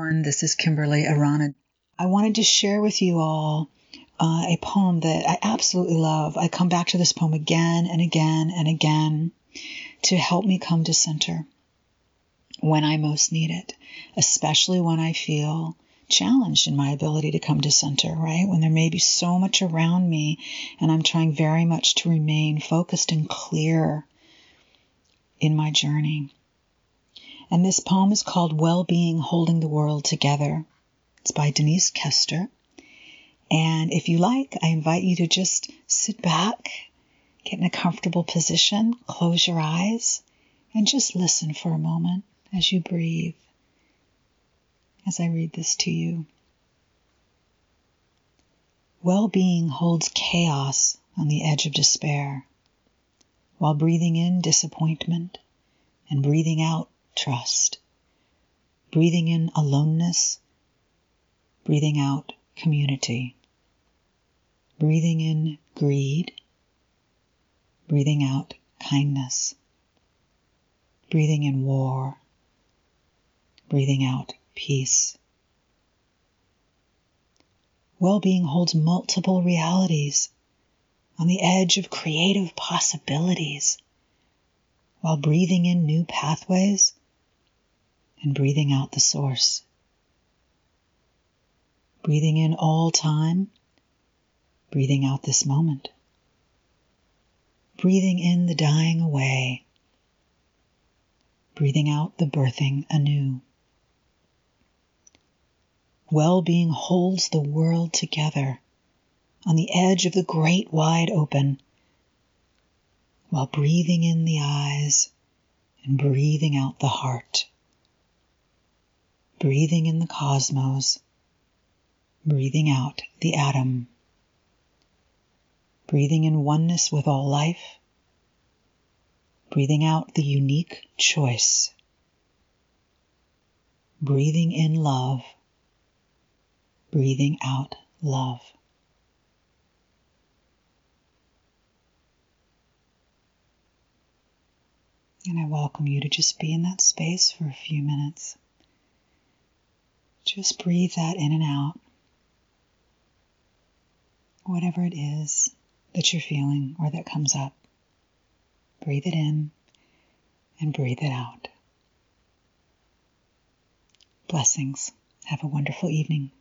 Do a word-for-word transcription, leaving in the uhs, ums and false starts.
everyone. This is Kimberly Arana. I wanted to share with you all uh, a poem that I absolutely love. I come back to this poem again and again and again to help me come to center when I most need it, especially when I feel challenged in my ability to come to center, right? When there may be so much around me and I'm trying very much to remain focused and clear in my journey. And this poem is called Well-Being Holding the World Together. It's by Denise Kester. And if you like, I invite you to just sit back, get in a comfortable position, close your eyes, and just listen for a moment as you breathe, as I read this to you. Well-being holds chaos on the edge of despair, while breathing in disappointment and breathing out trust, breathing in aloneness, breathing out community, breathing in greed, breathing out kindness, breathing in war, breathing out peace. Well-being holds multiple realities on the edge of creative possibilities, while breathing in new pathways and breathing out the source. Breathing in all time, breathing out this moment. Breathing in the dying away, breathing out the birthing anew. Well-being holds the world together on the edge of the great wide open, while breathing in the eyes and breathing out the heart. Breathing in the cosmos, breathing out the atom. Breathing in oneness with all life, breathing out the unique choice. Breathing in love, breathing out love. And I welcome you to just be in that space for a few minutes. Just breathe that in and out. Whatever it is that you're feeling or that comes up, breathe it in and breathe it out. Blessings. Have a wonderful evening.